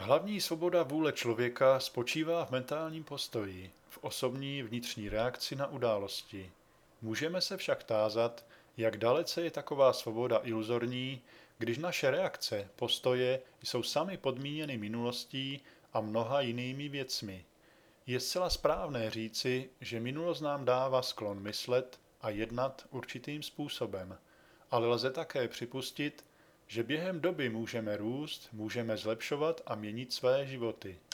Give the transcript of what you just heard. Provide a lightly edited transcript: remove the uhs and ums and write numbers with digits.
Hlavní svoboda vůle člověka spočívá v mentálním postoji, v osobní vnitřní reakci na události. Můžeme se však tázat, jak dalece je taková svoboda iluzorní, když naše reakce, postoje jsou samy podmíněny minulostí a mnoha jinými věcmi. Je zcela správné říci, že minulost nám dává sklon myslet a jednat určitým způsobem, ale lze také připustit, že během doby můžeme růst, můžeme zlepšovat a měnit své životy.